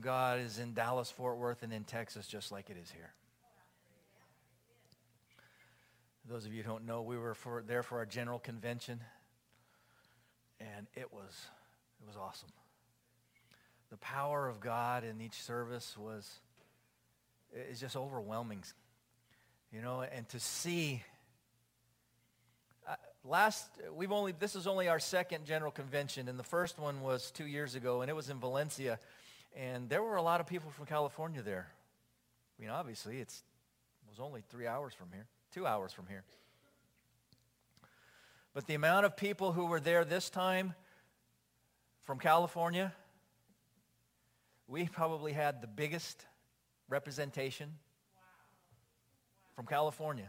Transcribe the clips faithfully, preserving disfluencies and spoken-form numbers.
God is in Dallas, Fort Worth, and in Texas, just like it is here. Those of you who don't know, we were for, there for our general convention, and it was it was awesome. The power of God in each service was is just overwhelming, you know. And to see uh, last we've only this is only our second general convention, and the first one was two years ago, and it was in Valencia, and there were a lot of people from California there. I mean, obviously, it's it was only three hours from here. Two hours from here. But the amount of people who were there this time from California, we probably had the biggest representation from California.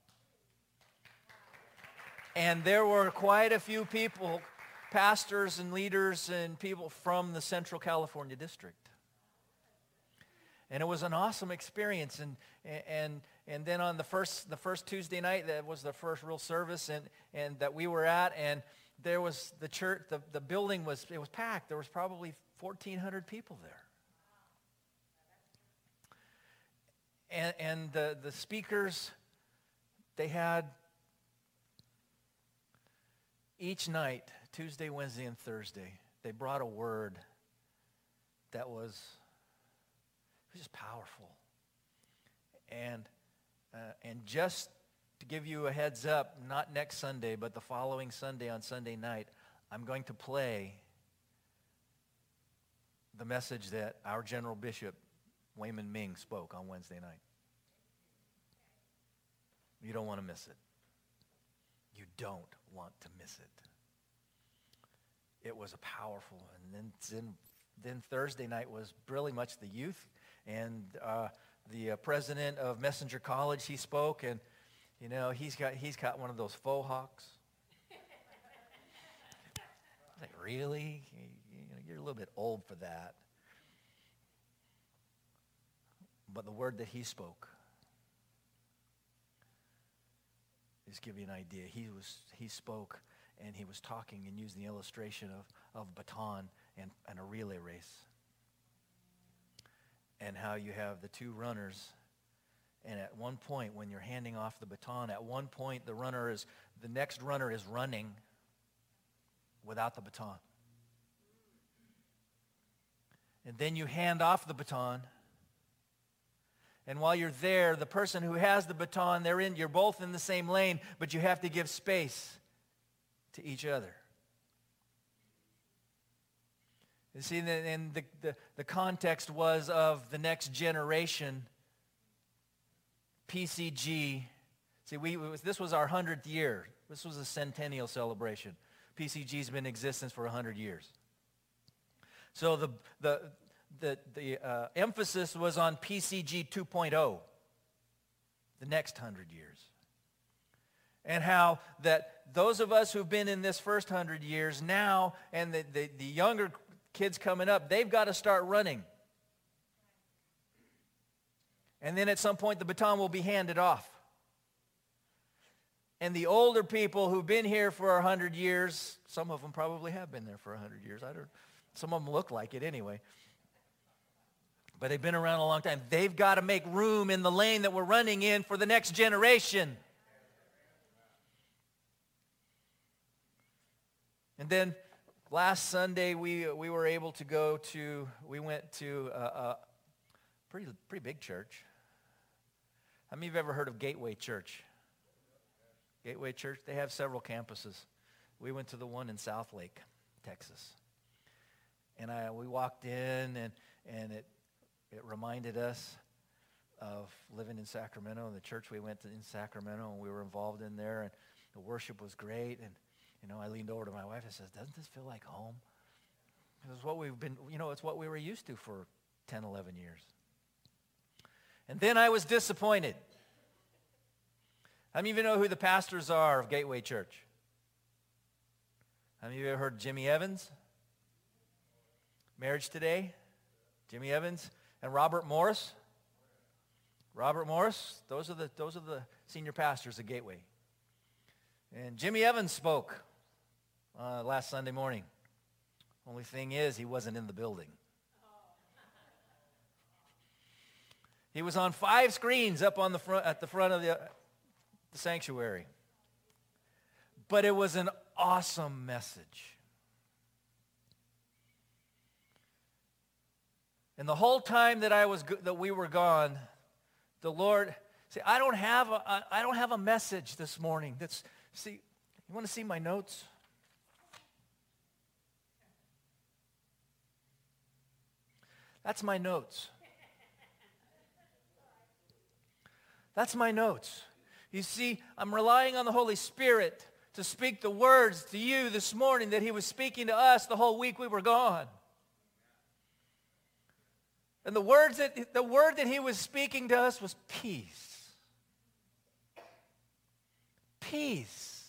And there were quite a few people, pastors and leaders and people from the Central California district. And it was an awesome experience. And and and then on the first the first Tuesday night, that was the first real service, and and that we were at, and there was the church, the, the building was it was packed. There was probably fourteen hundred people there. And and the, the speakers, they had each night, Tuesday, Wednesday, and Thursday, they brought a word that was It was just powerful. And uh, and just to give you a heads up, not next Sunday, but the following Sunday on Sunday night, I'm going to play the message that our General Bishop, Wayman Ming, spoke on Wednesday night. You don't want to miss it. You don't want to miss it. It was a powerful, and then, then, then Thursday night was really much the youth. And uh, the uh, president of Messenger College, he spoke, and you know he's got he's got one of those faux hawks. Like, really? You, you know, you're a little bit old for that. But the word that he spoke, just give you an idea. He was he spoke, and he was talking and using the illustration of of baton and, and a relay race. And how you have the two runners, and at one point when you're handing off the baton, at one point the runner is, the next runner is running without the baton. And then you hand off the baton, and while you're there, the person who has the baton, they're in, you're both in the same lane, but you have to give space to each other. You see, and the, the, the context was of the next generation, P C G. See, we, this was our hundredth year. This was a centennial celebration. P C G's been in existence for one hundred years. So the, the, the, the uh, emphasis was on P C G two point oh, the next hundred years. And how that those of us who've been in this first hundred years now, and the, the, the younger kids coming up, they've got to start running. And then at some point the baton will be handed off. And the older people who've been here for a hundred years, some of them probably have been there for a hundred years. I don't. Some of them look like it anyway. But they've been around a long time. They've got to make room in the lane that we're running in for the next generation. And then last Sunday, we we were able to go to, we went to a, a pretty, pretty big church. How many of you have ever heard of Gateway Church? Gateway Church, they have several campuses. We went to the one in Southlake, Texas. And I, we walked in, and, and it, it reminded us of living in Sacramento, and the church we went to in Sacramento, and we were involved in there, and the worship was great. And you know, I leaned over to my wife and says, "Doesn't this feel like home?" It's what we've been, you know, it's what we were used to for ten, eleven years. And then I was disappointed. How many of you know who the pastors are of Gateway Church? How many of you ever heard of Jimmy Evans? Marriage Today? Jimmy Evans and Robert Morris? Robert Morris, those are the those are the senior pastors of Gateway. And Jimmy Evans spoke uh, last Sunday morning. Only thing is, he wasn't in the building. He was on five screens up on the front, at the front of the, the sanctuary. But it was an awesome message. And the whole time that I was that we were gone, the Lord see, I don't have a I don't have a message this morning. That's see, you want to see my notes? That's my notes. That's my notes. You see, I'm relying on the Holy Spirit to speak the words to you this morning that he was speaking to us the whole week we were gone. And the words that the word that he was speaking to us was peace. Peace.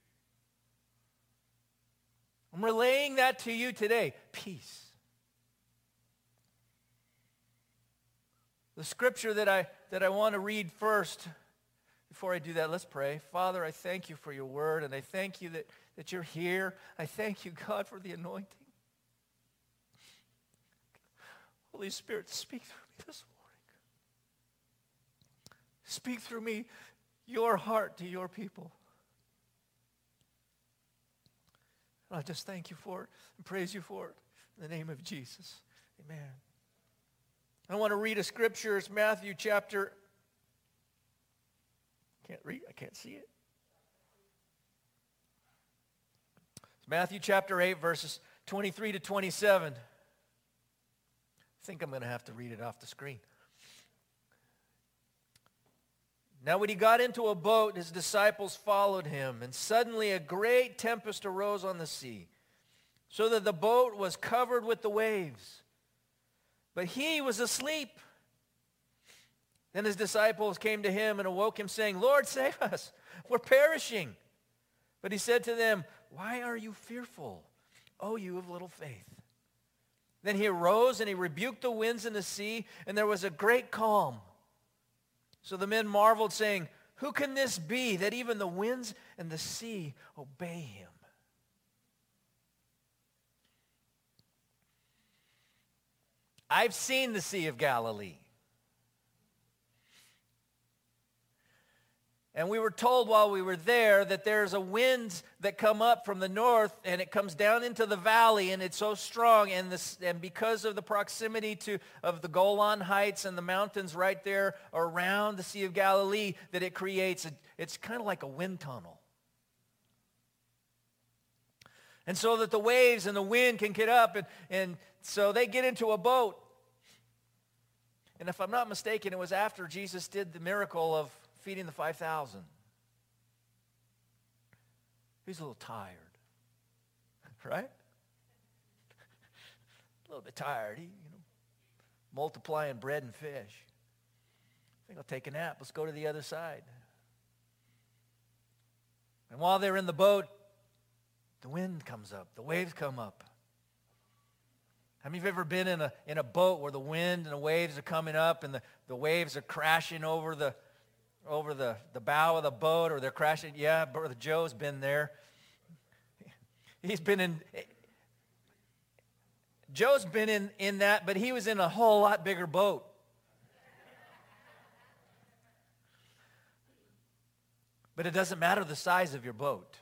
I'm relaying that to you today. Peace. The scripture that I that I want to read first, before I do that, let's pray. Father, I thank you for your word, and I thank you that, that you're here. I thank you, God, for the anointing. Holy Spirit, speak through me this morning. Speak through me your heart to your people. And I just thank you for it and praise you for it. In the name of Jesus, amen. I want to read a scripture. It's Matthew chapter, can't read, I can't see it. It's Matthew chapter eight, verses twenty-three to twenty-seven. I think I'm going to have to read it off the screen. Now when he got into a boat, his disciples followed him, and suddenly a great tempest arose on the sea, so that the boat was covered with the waves. But he was asleep. Then his disciples came to him and awoke him, saying, Lord, save us. We're perishing. But he said to them, why are you fearful, O you of little faith? Then he arose and he rebuked the winds and the sea, and there was a great calm. So the men marveled, saying, who can this be that even the winds and the sea obey him? I've seen the Sea of Galilee. And we were told while we were there that there's a wind that come up from the north, and it comes down into the valley, and it's so strong, and this and because of the proximity to of the Golan Heights and the mountains right there around the Sea of Galilee, that it creates a, it's kind of like a wind tunnel. And so that the waves and the wind can get up, and, and so they get into a boat. And if I'm not mistaken, it was after Jesus did the miracle of feeding the five thousand. He's a little tired, right? A little bit tired. He, you know, multiplying bread and fish. I think I'll take a nap. Let's go to the other side. And while they're in the boat, the wind comes up. The waves come up. How many of you have ever been in a, in a boat where the wind and the waves are coming up and the, the waves are crashing over the over the, the bow of the boat, or they're crashing? Yeah, Brother Joe's been there. He's been in, Joe's been in, in that, but he was in a whole lot bigger boat. But it doesn't matter the size of your boat.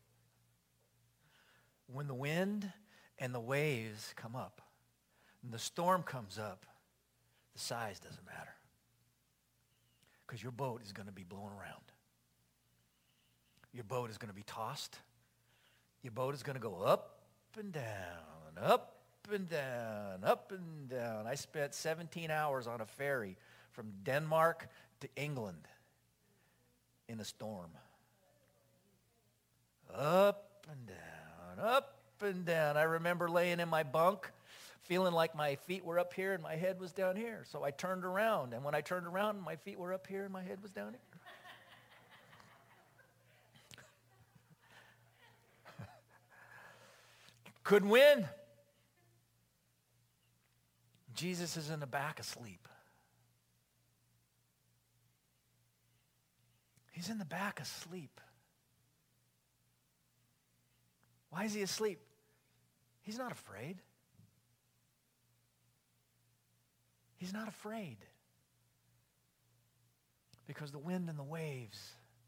When the wind and the waves come up, and the storm comes up, the size doesn't matter. Because your boat is going to be blown around. Your boat is going to be tossed. Your boat is going to go up and down, up and down, up and down. I spent seventeen hours on a ferry from Denmark to England in a storm. Up and down, up and down. I remember laying in my bunk, feeling like my feet were up here and my head was down here. So I turned around, and when I turned around, my feet were up here and my head was down here. Couldn't win. Jesus is in the back asleep. He's in the back asleep. Why is he asleep? He's not afraid. He's not afraid. Because the wind and the waves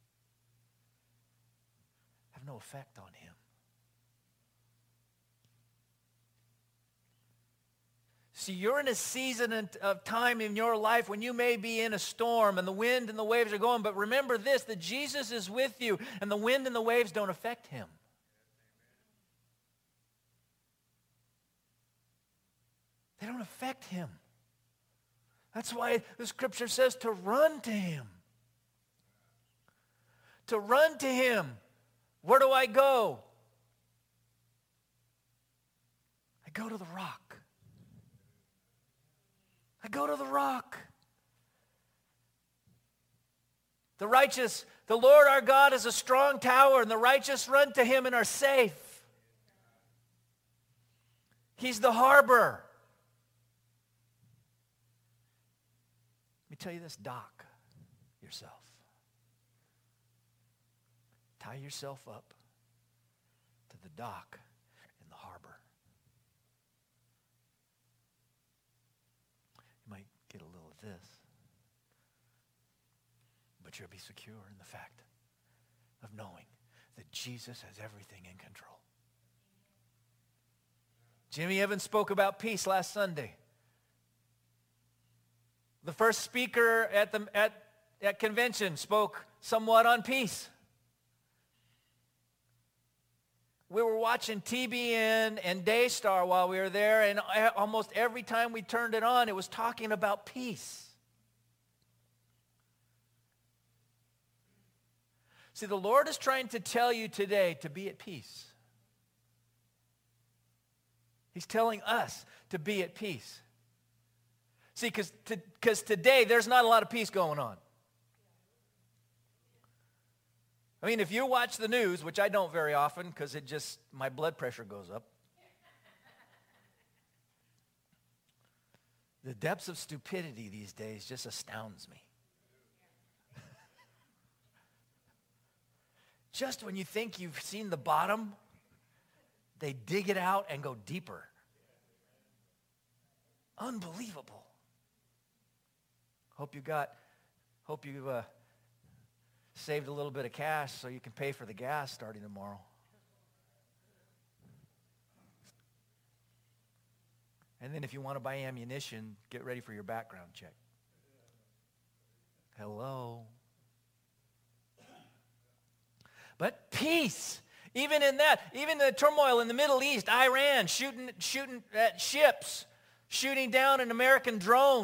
have no effect on him. See, you're in a season of time in your life when you may be in a storm and the wind and the waves are going, but remember this, that Jesus is with you and the wind and the waves don't affect him. They don't affect him. That's why the scripture says to run to him. To run to him. Where do I go? I go to the rock. I go to the rock. The righteous, the Lord our God is a strong tower, and the righteous run to him and are safe. He's the harbor. Let me tell you this, dock yourself. Tie yourself up to the dock in the harbor. You might get a little of this, but you'll be secure in the fact of knowing that Jesus has everything in control. Jimmy Evans spoke about peace last Sunday. The first speaker at the at, at convention spoke somewhat on peace. We were watching T B N and Daystar while we were there, and almost every time we turned it on, it was talking about peace. See, the Lord is trying to tell you today to be at peace. He's telling us to be at peace. See, because to, today there's not a lot of peace going on. I mean, if you watch the news, which I don't very often because it just, my blood pressure goes up. The depths of stupidity these days just astounds me. Just when you think you've seen the bottom, they dig it out and go deeper. Unbelievable. Hope you got, hope you uh, saved a little bit of cash so you can pay for the gas starting tomorrow. And then if you want to buy ammunition, get ready for your background check. Hello. But peace, even in that, even the turmoil in the Middle East, Iran shooting, shooting at ships, shooting down an American drone,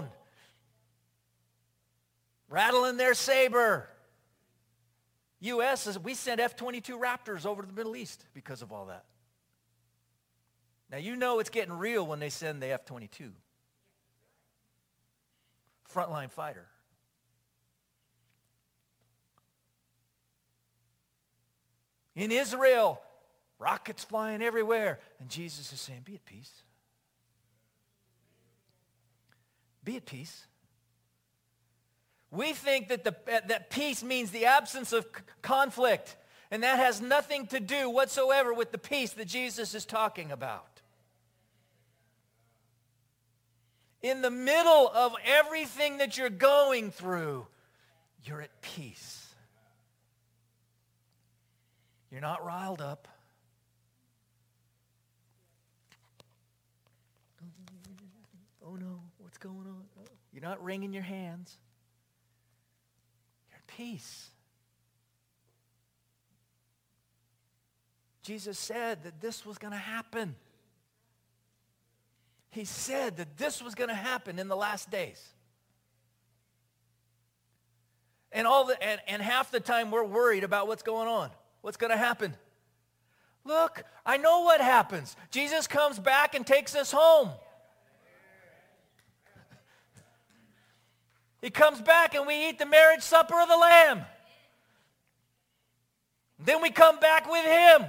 rattling their saber. U S, is, we sent F twenty-two Raptors over to the Middle East because of all that. Now, you know it's getting real when they send the F twenty-two. Frontline fighter. In Israel, rockets flying everywhere. And Jesus is saying, be at peace. Be at peace. We think that, the, that peace means the absence of c- conflict. And that has nothing to do whatsoever with the peace that Jesus is talking about. In the middle of everything that you're going through, you're at peace. You're not riled up. Oh no, what's going on? You're not wringing your hands. You're at peace. Jesus said that this was going to happen. He said that this was going to happen in the last days. And all the and, and half the time we're worried about what's going on. What's going to happen? Look, I know what happens. Jesus comes back and takes us home. He comes back and we eat the marriage supper of the Lamb. Then we come back with him.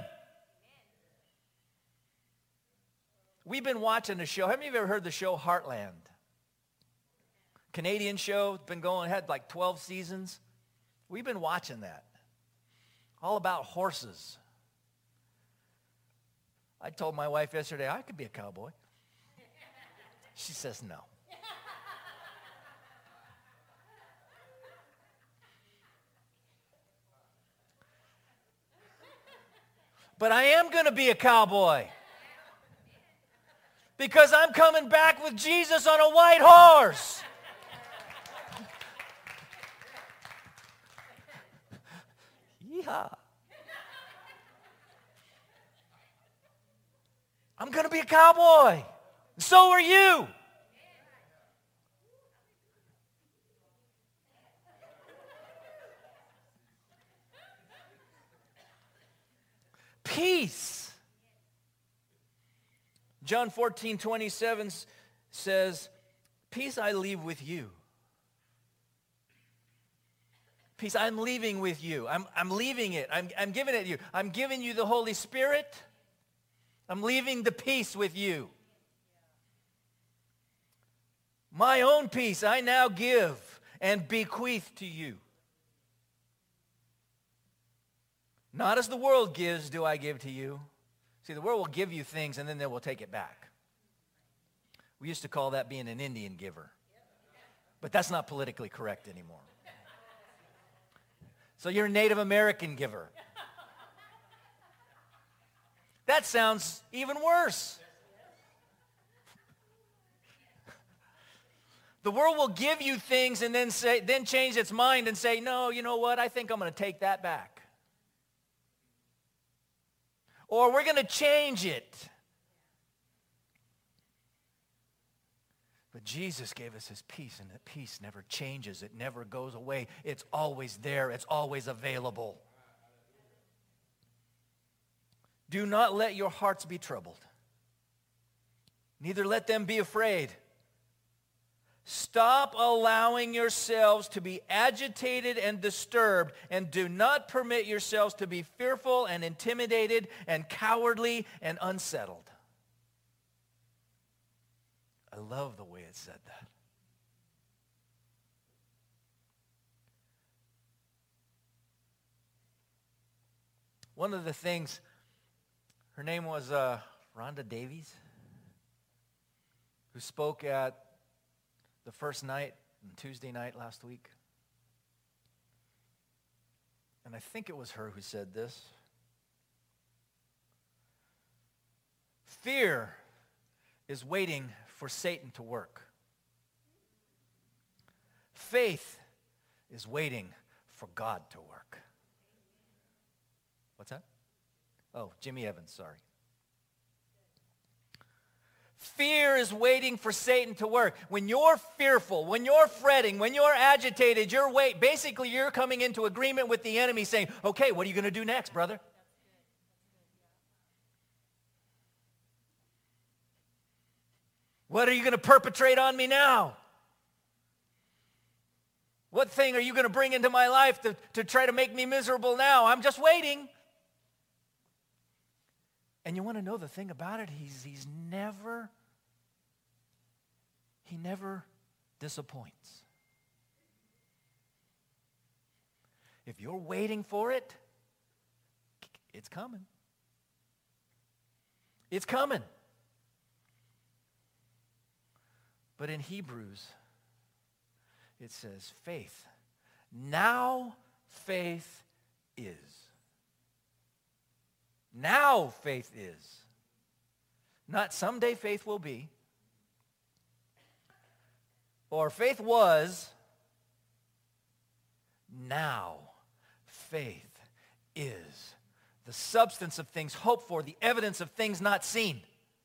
We've been watching a show. How many of you ever heard the show Heartland? Canadian show. It's been going, had like twelve seasons. We've been watching that. All about horses. I told my wife yesterday, I could be a cowboy. She says no. But I am going to be a cowboy. Because I'm coming back with Jesus on a white horse. Yeehaw. I'm going to be a cowboy. So are you. Peace. John fourteen twenty-seven says, peace I leave with you. Peace I'm leaving with you. I'm, I'm leaving it. I'm, I'm giving it to you. I'm giving you the Holy Spirit. I'm leaving the peace with you. My own peace I now give and bequeath to you. Not as the world gives do I give to you. See, the world will give you things and then they will take it back. We used to call that being an Indian giver. But that's not politically correct anymore. So you're a Native American giver. That sounds even worse. The world will give you things and then say, then change its mind and say, no, you know what? I think I'm going to take that back. Or we're going to change it. But Jesus gave us his peace, and that peace never changes. It never goes away. It's always there. It's always available. Do not let your hearts be troubled. Neither let them be afraid. Stop allowing yourselves to be agitated and disturbed, and do not permit yourselves to be fearful and intimidated and cowardly and unsettled. I love the way it said that. One of the things, her name was uh, Rhonda Davies, who spoke at the first night, Tuesday night last week. And I think it was her who said this. Fear is waiting for Satan to work. Faith is waiting for God to work. What's that? Oh, Jimmy Evans, sorry. Fear is waiting for Satan to work. When you're fearful, when you're fretting, when you're agitated, you're wait. Basically, you're coming into agreement with the enemy saying, okay, what are you going to do next, brother? What are you going to perpetrate on me now? What thing are you going to bring into my life to, to try to make me miserable now? I'm just waiting. And you want to know the thing about it? He's, he's never, he never disappoints. If you're waiting for it, it's coming. It's coming. But in Hebrews, it says faith. Now faith is. Now faith is. Not someday faith will be. Or faith was. Now faith is. The substance of things hoped for, the evidence of things not seen.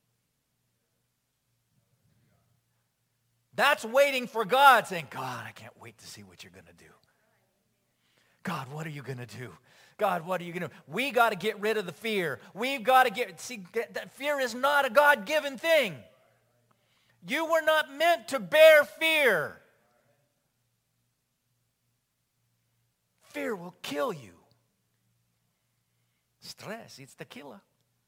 That's waiting for God, saying, God, I can't wait to see what you're going to do. God, what are you going to do? God, what are you going to do? We got to get rid of the fear. We've got to get, see, that fear is not a God-given thing. You were not meant to bear fear. Fear will kill you. Stress, it's the killer.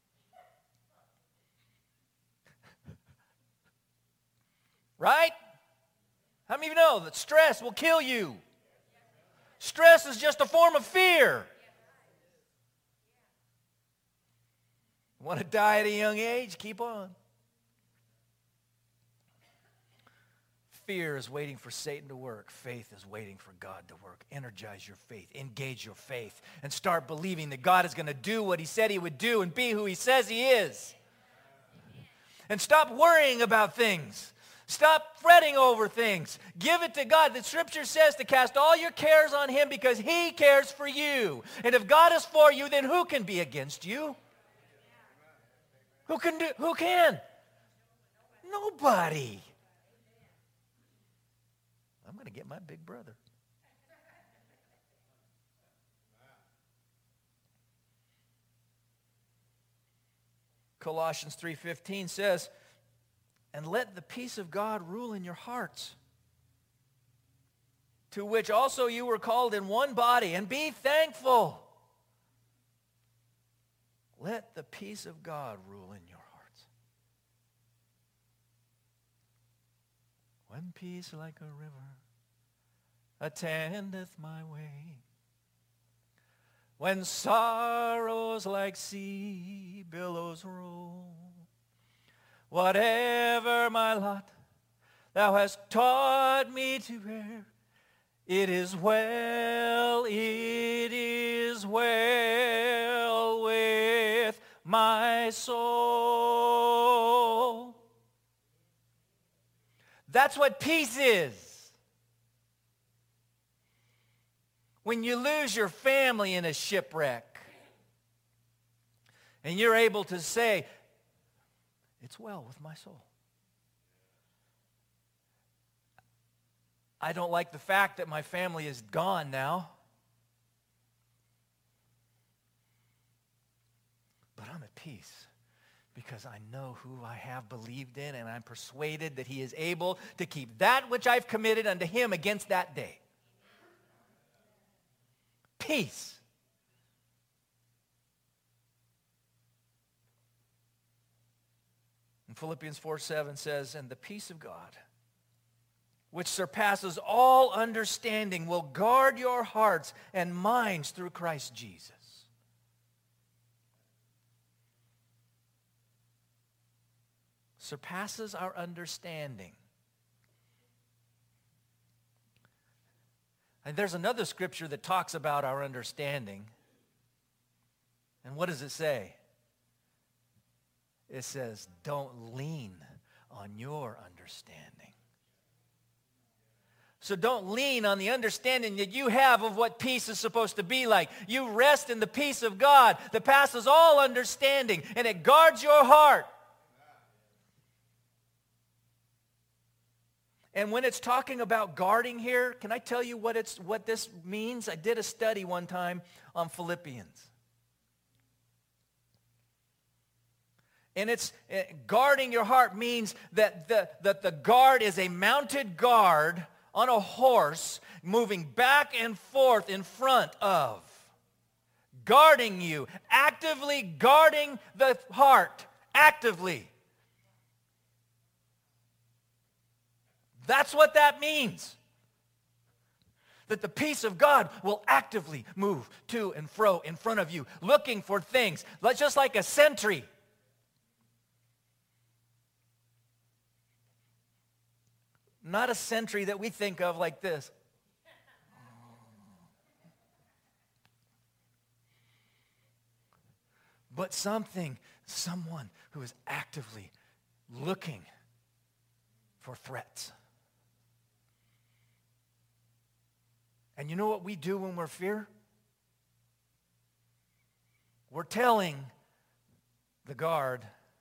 Right? How many of you know that stress will kill you? Stress is just a form of fear. Want to die at a young age? Keep on. Fear is waiting for Satan to work. Faith is waiting for God to work. Energize your faith. Engage your faith. And start believing that God is going to do what he said he would do and be who he says he is. And stop worrying about things. Stop fretting over things. Give it to God. The scripture says to cast all your cares on him because he cares for you. And if God is for you, then who can be against you? Who can do, who can? Nobody. I'm going to get my big brother. Colossians three fifteen says, and let the peace of God rule in your hearts, to which also you were called in one body, and be thankful. Let the peace of God rule in your hearts. When peace like a river attendeth my way, when sorrows like sea billows roll, whatever my lot thou hast taught me to bear, it is well, it is well with my soul. That's what peace is. When you lose your family in a shipwreck and you're able to say, it's well with my soul. I don't like the fact that my family is gone now, but I'm at peace because I know who I have believed in, and I'm persuaded that he is able to keep that which I've committed unto him against that day. Peace. And Philippians four seven says, and the peace of God, which surpasses all understanding, will guard your hearts and minds through Christ Jesus. Surpasses our understanding. And there's another scripture that talks about our understanding. And what does it say? It says, don't lean on your understanding. So don't lean on the understanding that you have of what peace is supposed to be like. You rest in the peace of God that passes all understanding, and it guards your heart. And when it's talking about guarding here, can I tell you what it's what this means? I did a study one time on Philippians. And it's uh, guarding your heart means that the, that the guard is a mounted guard on a horse moving back and forth in front of. Guarding you, actively guarding the heart, actively. That's what that means. That the peace of God will actively move to and fro in front of you, looking for things, just like a sentry. Not a sentry that we think of like this. But something, someone who is actively looking for threats. And you know what we do when we're fear? We're telling the guard,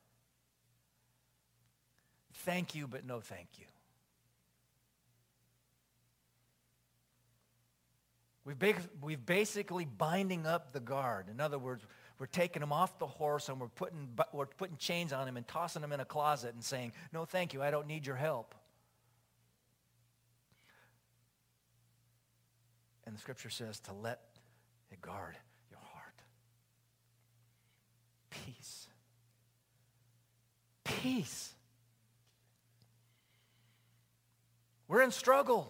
thank you, but no thank you. We've, ba- we've basically binding up the guard. In other words, we're taking him off the horse and we're putting, we're putting chains on him and tossing him in a closet and saying, no thank you, I don't need your help. And the scripture says to let it guard your heart. Peace. Peace. We're in struggle.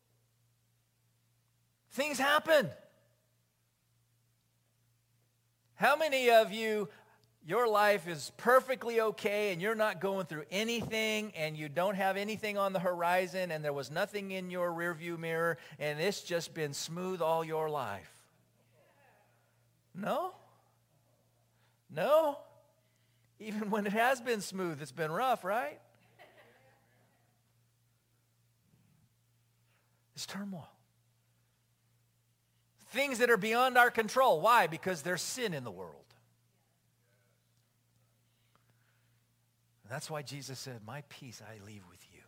Things happen. How many of you your life is perfectly okay and you're not going through anything and you don't have anything on the horizon and there was nothing in your rearview mirror and it's just been smooth all your life? No? No? Even when it has been smooth, it's been rough, right? It's turmoil. Things that are beyond our control. Why? Because there's sin in the world. That's why Jesus said, my peace I leave with you.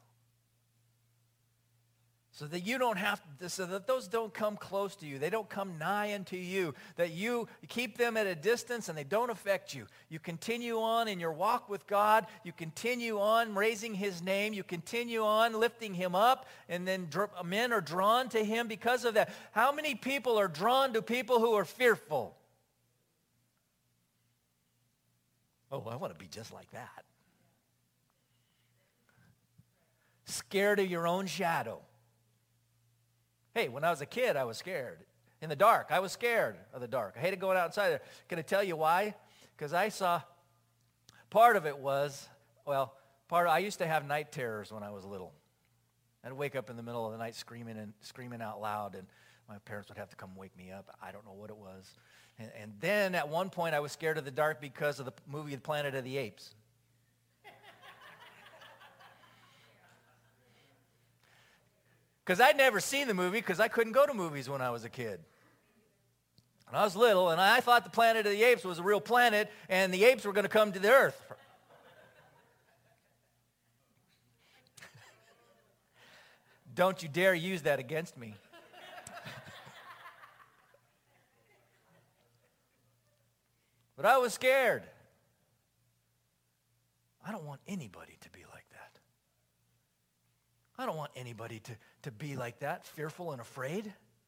So that you don't have to, so that those don't come close to you. They don't come nigh unto you. That you keep them at a distance and they don't affect you. You continue on in your walk with God. You continue on raising his name. You continue on lifting him up. And then men are drawn to him because of that. How many people are drawn to people who are fearful? Oh, I want to be just like that. Scared of your own shadow. Hey, when I was a kid, I was scared. In the dark, I was scared of the dark. I hated going outside there. Can I tell you why? Because I saw, part of it was, well, part of, I used to have night terrors when I was little. I'd wake up in the middle of the night screaming and screaming out loud, and my parents would have to come wake me up. I don't know what it was. And, and then at one point, I was scared of the dark because of the movie The Planet of the Apes. Because I'd never seen the movie because I couldn't go to movies when I was a kid. When I was little, and I thought the Planet of the Apes was a real planet, and the apes were going to come to the earth. Don't you dare use that against me. But I was scared. I don't want anybody to be like that. I don't want anybody to, to be like that, fearful and afraid.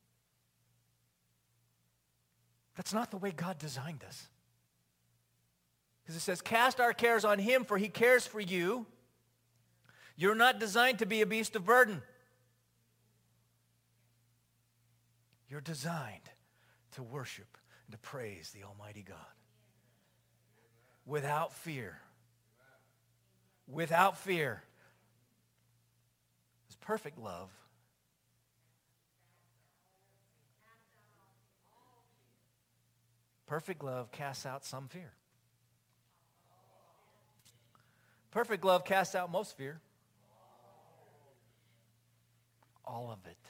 That's not the way God designed us. Because it says, cast our cares on him, for he cares for you. You're not designed to be a beast of burden. You're designed to worship and to praise the Almighty God. Without fear. Without fear. It's perfect love. Perfect love casts out some fear. Perfect love casts out most fear. All of it.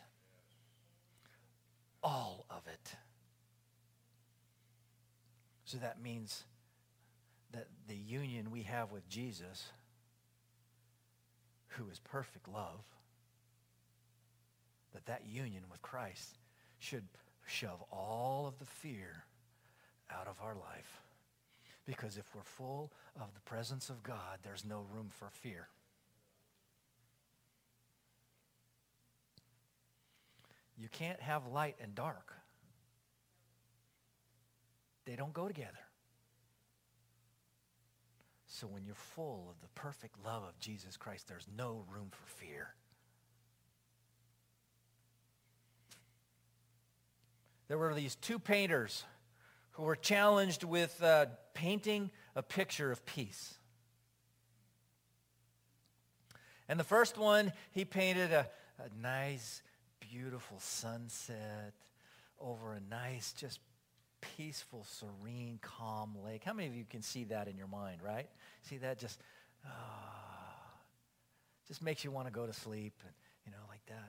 All of it. So that means that the union we have with Jesus, who is perfect love, that that union with Christ should shove all of the fear out of our life. Because if we're full of the presence of God, there's no room for fear. You can't have light and dark. They don't go together. So when you're full of the perfect love of Jesus Christ, there's no room for fear. There were these two painters who were challenged with uh, painting a picture of peace. And the first one, he painted a, a nice, beautiful sunset over a nice, just peaceful, serene, calm lake. How many of you can see that in your mind, right? See that just, oh, just makes you want to go to sleep, and you know, like that.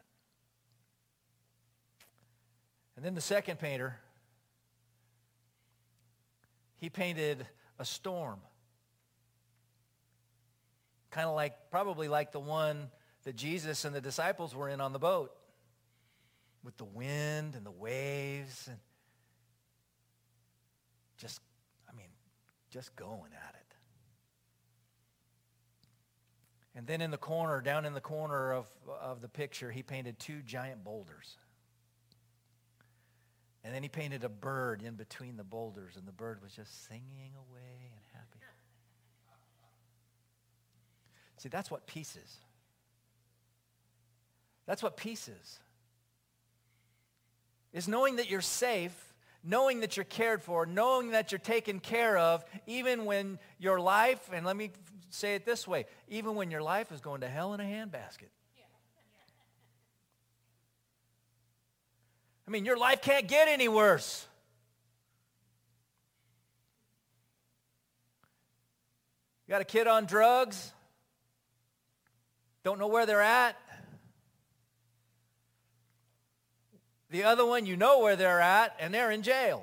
And then the second painter, he painted a storm. Kind of like, probably like the one that Jesus and the disciples were in on the boat. With the wind and the waves and just, I mean, just going at it. And then in the corner, down in the corner of, of the picture, he painted two giant boulders. And then he painted a bird in between the boulders, and the bird was just singing away and happy. See, that's what peace is. That's what peace is. Is knowing that you're safe, knowing that you're cared for, knowing that you're taken care of, even when your life, and let me say it this way, even when your life is going to hell in a handbasket. I mean, your life can't get any worse. You got a kid on drugs, don't know where they're at. The other one, you know where they're at, and they're in jail.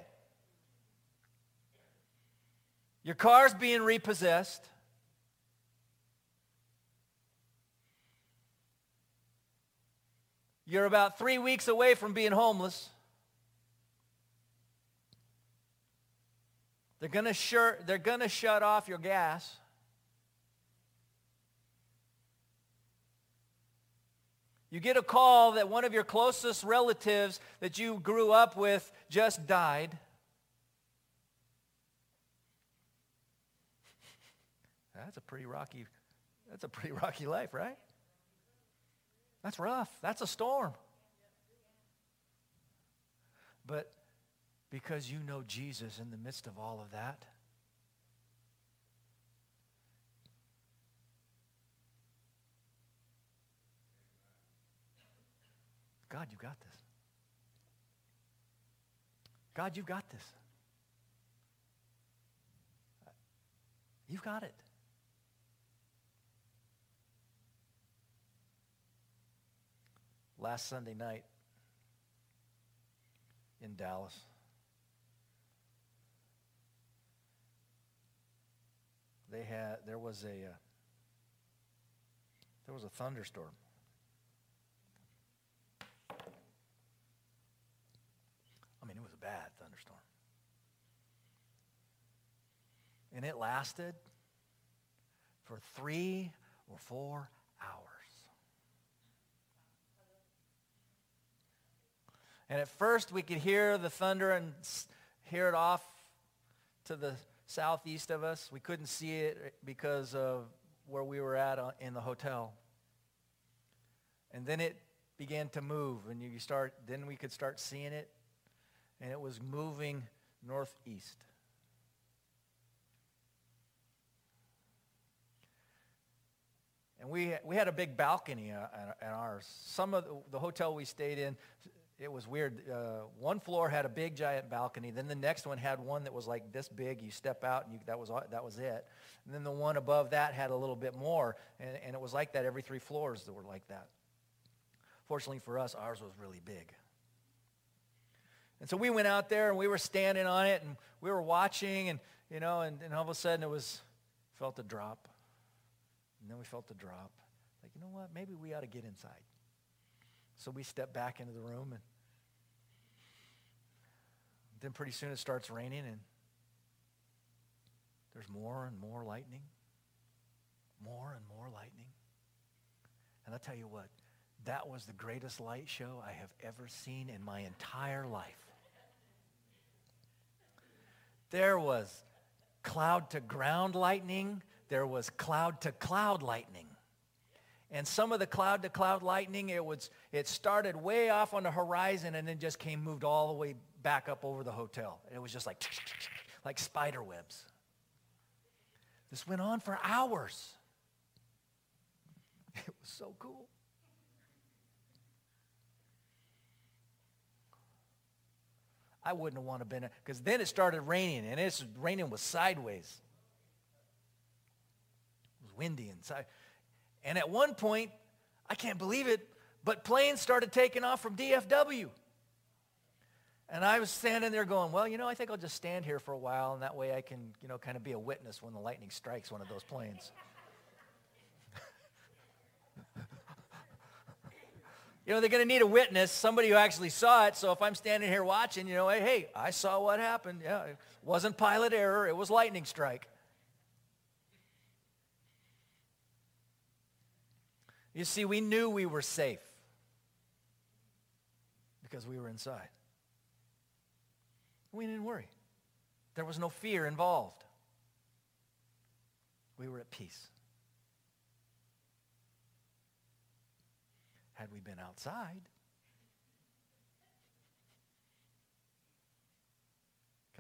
Your car's being repossessed. You're about three weeks away from being homeless. They're going to shut, they're going to shut off your gas. You get a call that one of your closest relatives that you grew up with just died. That's a pretty rocky, that's a pretty rocky life, right? That's rough. That's a storm. But because you know Jesus in the midst of all of that, God, you've got this. God, you've got this. You've got it. Last Sunday night in Dallas, they had there was a uh, there was a thunderstorm. I mean, it was a bad thunderstorm. And it lasted for three or four hours. And at first we could hear the thunder and hear it off to the southeast of us. We couldn't see it because of where we were at in the hotel. And then it began to move, and you start. Then we could start seeing it. And it was moving northeast. And we we had a big balcony at, at ours. Some of the, the hotel we stayed in, it was weird. Uh, one floor had a big giant balcony. Then the next one had one that was like this big. You step out and you, that was that was it. And then the one above that had a little bit more, and, and it was like that every three floors that were like that. Fortunately for us, ours was really big. And so we went out there and we were standing on it and we were watching, and you know, and, and all of a sudden it was felt a drop. And then we felt a drop. Like, you know what? Maybe we ought to get inside. So we stepped back into the room, and then pretty soon it starts raining, and there's more and more lightning. More and more lightning. And I'll tell you what, that was the greatest light show I have ever seen in my entire life. There was cloud to ground lightning. There was cloud to cloud lightning. And some of the cloud to cloud lightning, it was it started way off on the horizon and then just came moved all the way back up over the hotel. It was just like like spider webs. This went on for hours. It was so cool. I wouldn't have wanted to been, because then it started raining, and it's raining was sideways. It was windy inside. And at one point, I can't believe it, but planes started taking off from D F W. And I was standing there going, well, you know, I think I'll just stand here for a while, and that way I can, you know, kind of be a witness when the lightning strikes one of those planes. You know, they're going to need a witness, somebody who actually saw it. So if I'm standing here watching, you know, hey, hey, I saw what happened. Yeah, it wasn't pilot error. It was lightning strike. You see, we knew we were safe because we were inside. We didn't worry. There was no fear involved. We were at peace. Had we been outside,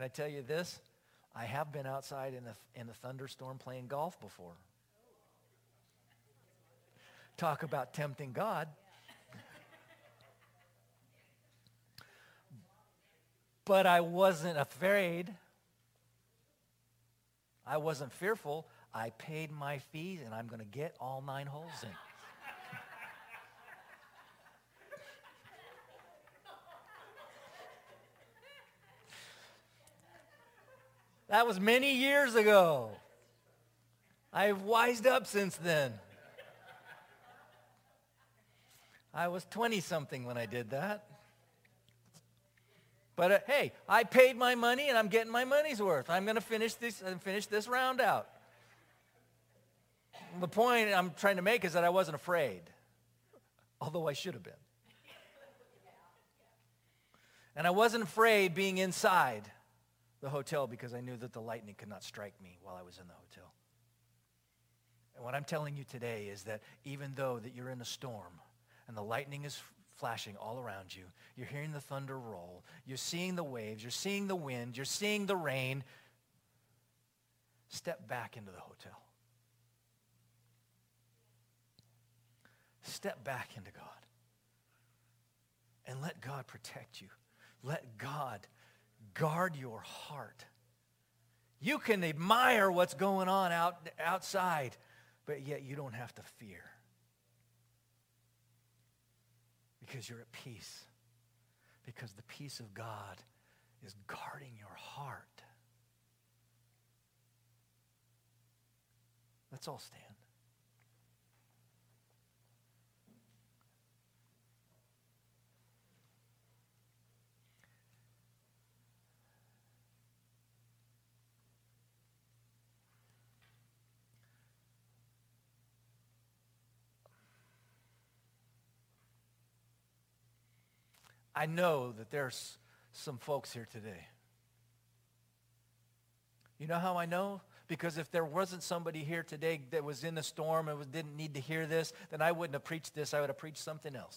Can I tell you this? I have been outside in the, in the thunderstorm playing golf before. Talk about tempting God. But I wasn't afraid. I wasn't fearful. I paid my fees, and I'm going to get all nine holes in. That was many years ago. I've wised up since then. I was twenty-something when I did that. But uh, hey, I paid my money, and I'm getting my money's worth. I'm going to finish this and finish this round out. The point I'm trying to make is that I wasn't afraid, although I should have been. And I wasn't afraid being inside the hotel because I knew that the lightning could not strike me while I was in the hotel. And what I'm telling you today is that even though that you're in a storm and the lightning is flashing all around you, you're hearing the thunder roll, you're seeing the waves, you're seeing the wind, you're seeing the rain, step back into the hotel. Step back into God. And let God protect you. Let God guard your heart. You can admire what's going on out, outside, but yet you don't have to fear. Because you're at peace. Because the peace of God is guarding your heart. Let's all stand. I know that there's some folks here today. You know how I know? Because if there wasn't somebody here today that was in the storm and didn't need to hear this, then I wouldn't have preached this. I would have preached something else.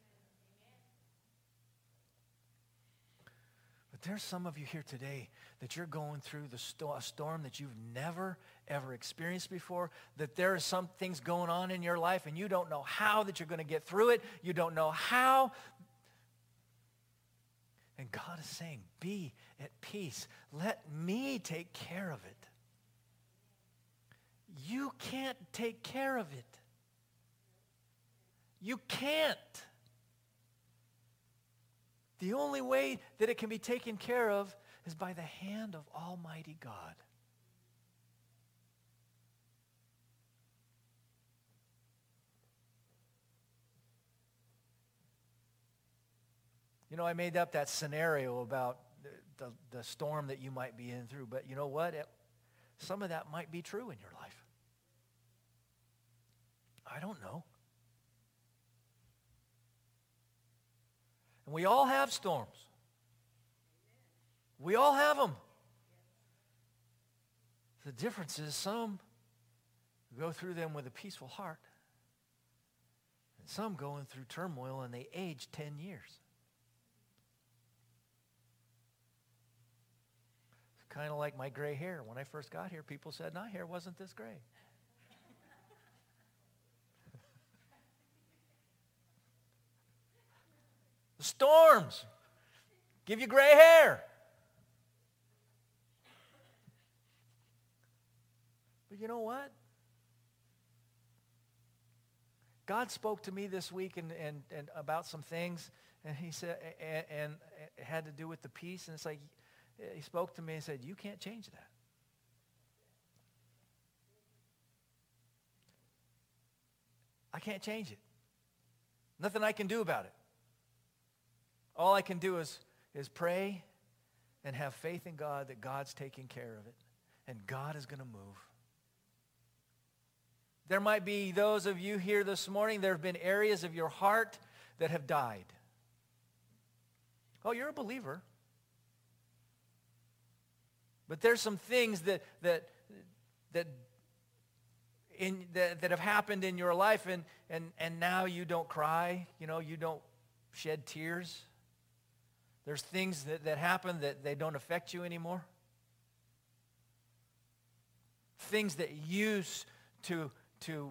But there's some of you here today that you're going through the sto- a storm that you've never, ever experienced before, that there are some things going on in your life and you don't know how that you're going to get through it. You don't know how. And God is saying, be at peace. Let me take care of it. You can't take care of it. You can't. The only way that it can be taken care of is by the hand of Almighty God. You know, I made up that scenario about the, the, the storm that you might be in through, but you know what? It, some of that might be true in your life. I don't know. And we all have storms. We all have them. The difference is some go through them with a peaceful heart, and some going through turmoil and they age ten years. Kind of like my gray hair. When I first got here, people said my hair wasn't this gray. The storms give you gray hair. But you know what? God spoke to me this week and, and, and about some things, and he said, and, and it had to do with the peace, and it's like, he spoke to me and said, you can't change that. I can't change it. Nothing I can do about it. All I can do is, is pray and have faith in God that God's taking care of it. And God is going to move. There might be those of you here this morning, there have been areas of your heart that have died. Oh, you're a believer. But there's some things that that that in that, that have happened in your life, and, and, and now you don't cry, you know, you don't shed tears. There's things that, that happen that they don't affect you anymore. Things that used to, to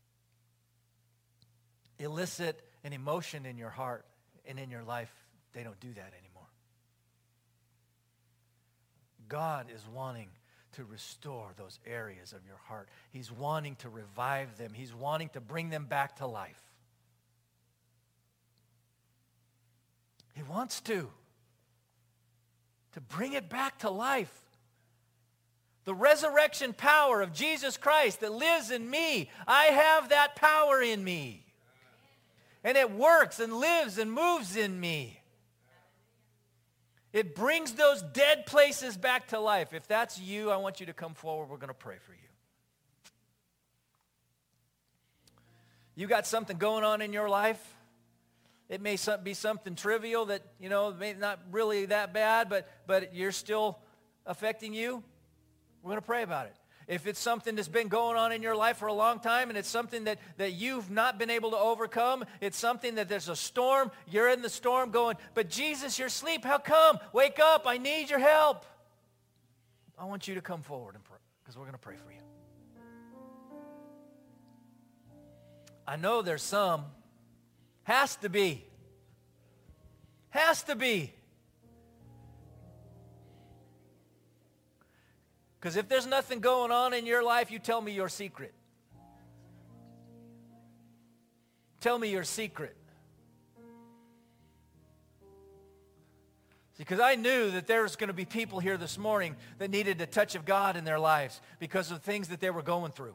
elicit an emotion in your heart and in your life, they don't do that anymore. God is wanting to restore those areas of your heart. He's wanting to revive them. He's wanting to bring them back to life. He wants to. To bring it back to life. The resurrection power of Jesus Christ that lives in me, I have that power in me. And it works and lives and moves in me. It brings those dead places back to life. If that's you, I want you to come forward. We're going to pray for you. You got something going on in your life. It may be something trivial that, you know, may not really that bad, but, but you're still affecting you. We're going to pray about it. If it's something that's been going on in your life for a long time and it's something that, that you've not been able to overcome, it's something that there's a storm, you're in the storm going, but Jesus, you're asleep, how come? Wake up, I need your help. I want you to come forward and pray, because we're going to pray for you. I know there's some, has to be, has to be. Because if there's nothing going on in your life, you tell me your secret. Tell me your secret. Because I knew that there was going to be people here this morning that needed a touch of God in their lives because of things that they were going through.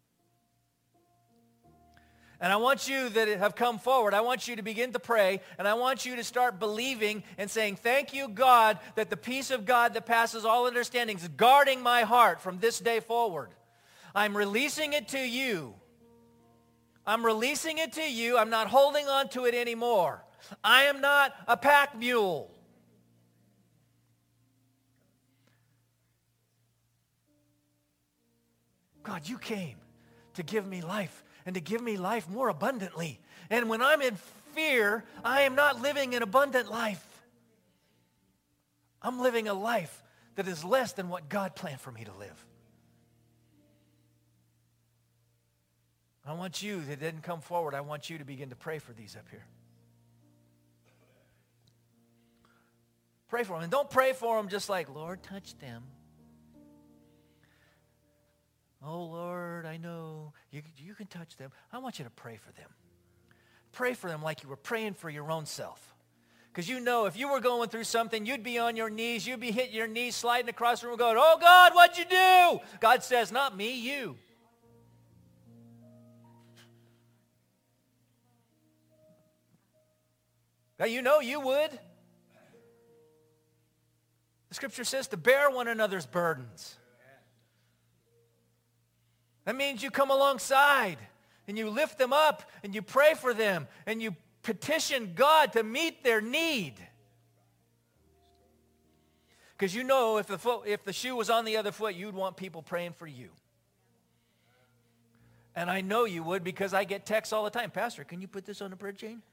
And I want you that have come forward, I want you to begin to pray, and I want you to start believing and saying, thank you, God, that the peace of God that passes all understanding is guarding my heart from this day forward. I'm releasing it to you. I'm releasing it to you. I'm not holding on to it anymore. I am not a pack mule. God, you came to give me life, and to give me life more abundantly. And when I'm in fear, I am not living an abundant life. I'm living a life that is less than what God planned for me to live. I want you that didn't come forward, I want you to begin to pray for these up here. Pray for them. And don't pray for them just like, Lord, touch them. Oh, Lord, I know. You, you can touch them. I want you to pray for them. Pray for them like you were praying for your own self. Because you know if you were going through something, you'd be on your knees. You'd be hitting your knees, sliding across the room going, oh, God, what'd you do? God says, not me, you. Now, you know you would. The scripture says to bear one another's burdens. That means you come alongside and you lift them up and you pray for them and you petition God to meet their need. Because you know if the, foot, if the shoe was on the other foot, you'd want people praying for you. And I know you would because I get texts all the time. Pastor, can you put this on the prayer chain?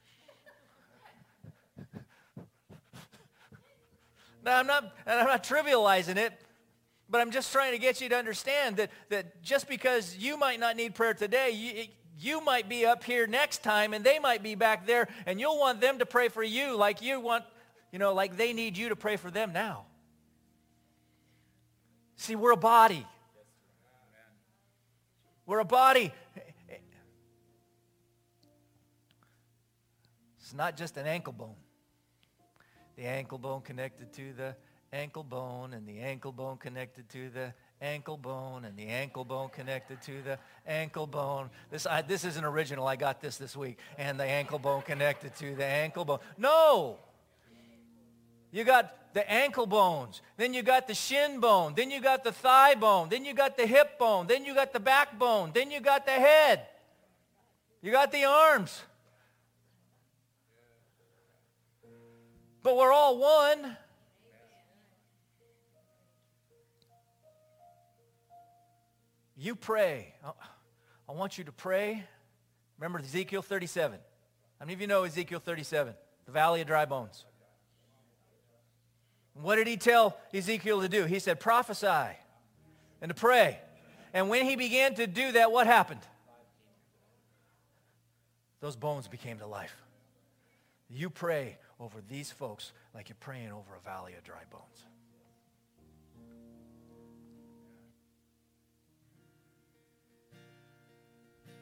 Now, I'm not, and I'm not trivializing it. But I'm just trying to get you to understand that, that just because you might not need prayer today, you, you might be up here next time and they might be back there and you'll want them to pray for you like you want, you know, like they need you to pray for them now. See, we're a body. We're a body. It's not just an ankle bone. The ankle bone connected to the ankle bone, and the ankle bone connected to the ankle bone, and the ankle bone connected to the ankle bone. This, I, this isn't original. I got this this week. And the ankle bone connected to the ankle bone. No! You got the ankle bones. Then you got the shin bone. Then you got the thigh bone. Then you got the hip bone. Then you got the backbone. Then you got the head. You got the arms. But we're all one. You pray. I want you to pray. Remember Ezekiel thirty-seven. How many of you know Ezekiel thirty-seven? The valley of dry bones. What did he tell Ezekiel to do? He said, prophesy and to pray. And when he began to do that, what happened? Those bones became to life. You pray over these folks like you're praying over a valley of dry bones.